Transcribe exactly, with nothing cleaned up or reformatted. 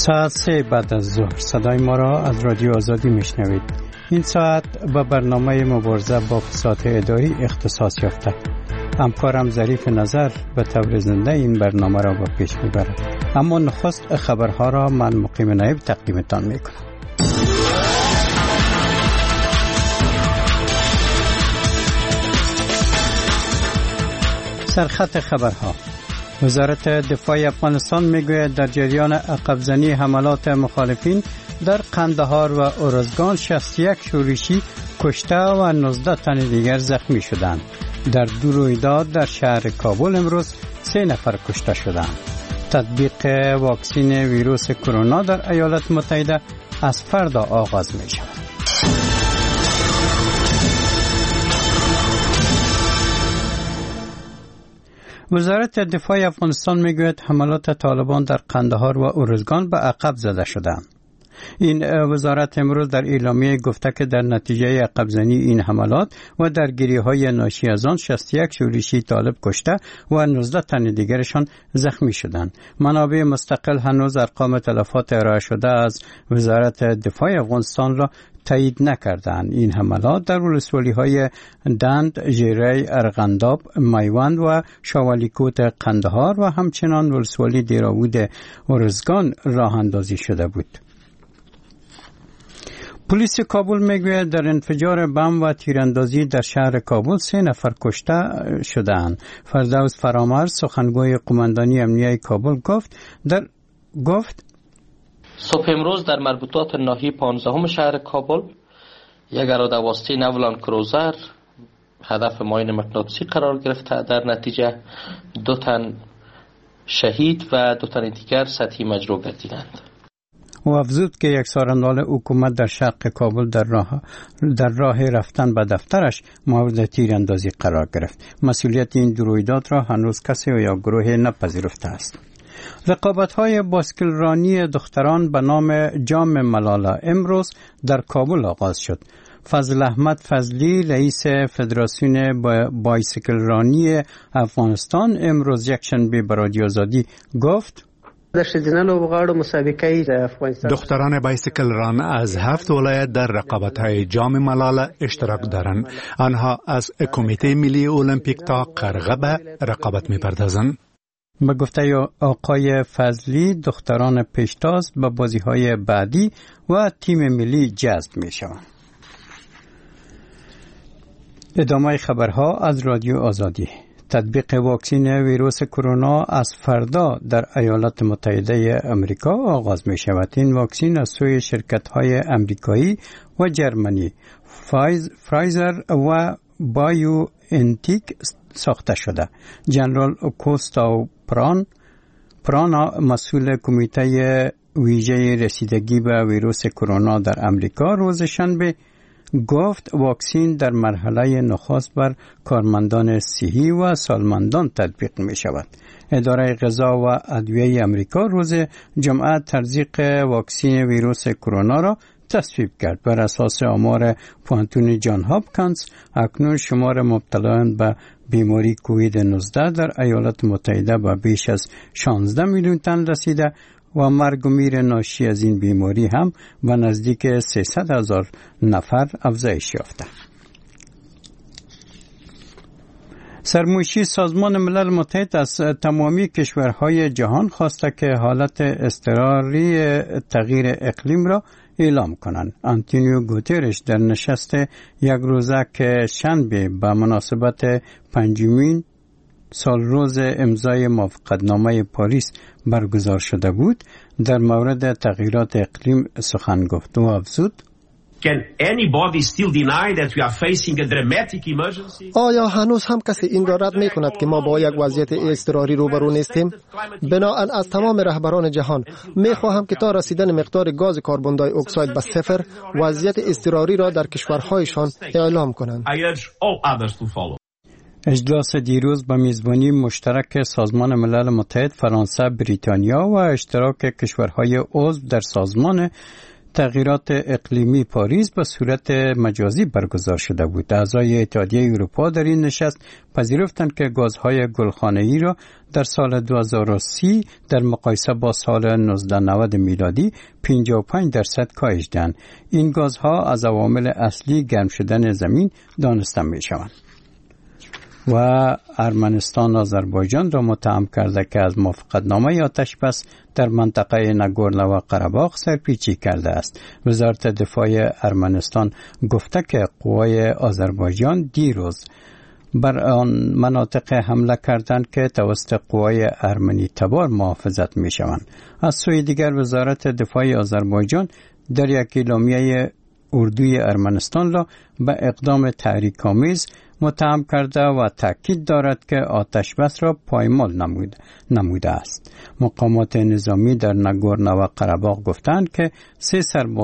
تا سه بعد از ظهر صدای ما را از رادیو آزادی میشنوید. این ساعت به برنامه مبارزه با فساد اداری اختصاص یافته. همکارم ظریف نظر به طور زنده این برنامه را به پیش میبرد. اما نخست خبرها را من مقیم نایب تقدیمتان میکنم. سرخط خبرها. وزارت دفاع افغانستان میگوید در جریان عقب‌زنی حملات مخالفین در قندهار و ارزگان شصت و یک شورشی کشته و نوزده تن دیگر زخمی شدند. در دو رویداد در شهر کابل امروز سه نفر کشته شدند. تطبیق واکسن ویروس کرونا در ایالات متحده از فردا آغاز می شود. وزارت دفاع افغانستان میگوید حملات طالبان در قندهار و ارزگان به عقب زده شدند. این وزارت امروز در اعلامیه گفته که در نتیجه عقب‌زنی این حملات و درگیری‌های ناشی از آن شصت و یک شورشی طالب کشته و نوزده تن دیگرشان زخمی شدند. منابع مستقل هنوز ارقام تلفات ارائه شده از وزارت دفاع افغانستان را تایید نکردند. این حملات در ولسوالی‌های دند، ژیره، ارغنداب، میوند و شاولیکوت قندهار و همچنان ولسوالی دیراود ارزگان راه اندازی شده بود. پلیس کابل میگوید در انفجار بم و تیراندازی در شهر کابل سه نفر کشته شدند. فردوس فرامرز سخنگوی قماندانی امنیه کابل گفت در گفت صبح امروز در مربوطات ناحیه پانزدهم شهر کابل یک اراده واسطه نولان کروزر هدف ماین مغناطیسی قرار گرفته. در نتیجه دو تن شهید و دو تن دیگر سطحی مجروح گردیدند. و افزود که یک سارنوال حکومت در شرق کابل در راه در راه رفتن به دفترش مورد تیراندازی قرار گرفت. مسئولیت این دو رویداد را هنوز کسی یا گروه نپذیرفته است. رقابت‌های باسکلرانی دختران به نام جام ملالا امروز در کابل آغاز شد. فضل احمد فضلی رئیس فدراسیون بایسکلرانی افغانستان امروز یکشنبه به رادیو آزادی گفت دختران بایسکل ران از هفت ولایت در رقابت‌های جام ملالا اشتراک دارند. آنها از کمیته ملی المپیک تا قرغه به رقابت می‌پردازند. به گفته آقای فضلی دختران پیشتاز به بازی‌های بعدی و تیم ملی جذب می‌شوند. ادامه خبرها از رادیو آزادی. تطبیق واکسن ویروس کرونا از فردا در ایالات متحده آمریکا آغاز می شود. این واکسن از سوی شرکت‌های آمریکایی و جرمنی فایز، فرایزر و بایو انتیک ساخته شده. جنرال کوستا پران پرانا مسئول کمیته ویژه رسیدگی به ویروس کرونا در آمریکا روز شنبه گفت واکسن در مرحله نخست بر کارمندان صحی و سالمندان تطبیق می شود. اداره غذا و ادویه آمریکا روز جمعه تزریق واکسن ویروس کرونا را تصویب کرد. بر اساس آمار پوانتون جان هاپکینز اکنون شمار مبتلایان به بیماری کووید نوزده در ایالات متحده به بیش از شانزده میلیون تن رسیده و مرگ و میر ناشی از این بیماری هم به نزدیک سیصد هزار نفر افزایش یافته. سرمایشی سازمان ملل متحد از تمامی کشورهای جهان خواسته که حالت اضطراری تغییر اقلیم را اعلام کنند. آنتونیو گوترش در نشست یک روزه که شنبه به مناسبت پنجمین سال روز امضای موافقتنامه پاریس برگزار شده بود در مورد تغییرات اقلیم سخن گفت و افزود Can anybody still deny that we are facing a dramatic emergency? آیا هنوز هم کسی این را رد می کند که ما با یک وضعیت اضطراری روبرو نیستیم؟ بنابراین از تمام رهبران جهان می خواهم که تا رسیدن مقدار گاز کربن دی اکساید به صفر وضعیت اضطراری را در کشورهایشان اعلام کنند. I urge all others to follow. اجلاس دیروز به میزبانی مشترک سازمان ملل متحد، فرانسه، بریتانیا و اشتراک کشورهای عضو در سازمان تغییرات اقلیمی پاریس به صورت مجازی برگزار شده بود. اعضای اتحادیه اروپا در این نشست پذیرفتند که گازهای گلخانه‌ای را در سال دو هزار و سی در مقایسه با سال هزار و نهصد و نود میلادی پنجاه و پنج درصد کاهش دهند. این گازها از عوامل اصلی گرم شدن زمین دانسته می‌شوند. و ارمنستان آذربایجان را متهم کرده که از موافقتنامه آتش بس در منطقه ناگورنو و قره‌باغ سرپیچی کرده است. وزارت دفاع ارمنستان گفته که قوای آذربایجان دیروز بر آن مناطق حمله کردند که توسط قوای ارمنی تبار محافظت می شوند. از سوی دیگر وزارت دفاع آذربایجان در یک اعلامیه اردوی ارمنستان را به اقدام تحریک‌آمیز متهم کرده و تاکید دارد که آتش بس را پایمال نمود نموده است. مقامات نظامی در ناگورنو و قره‌باغ گفتند که سه سرباز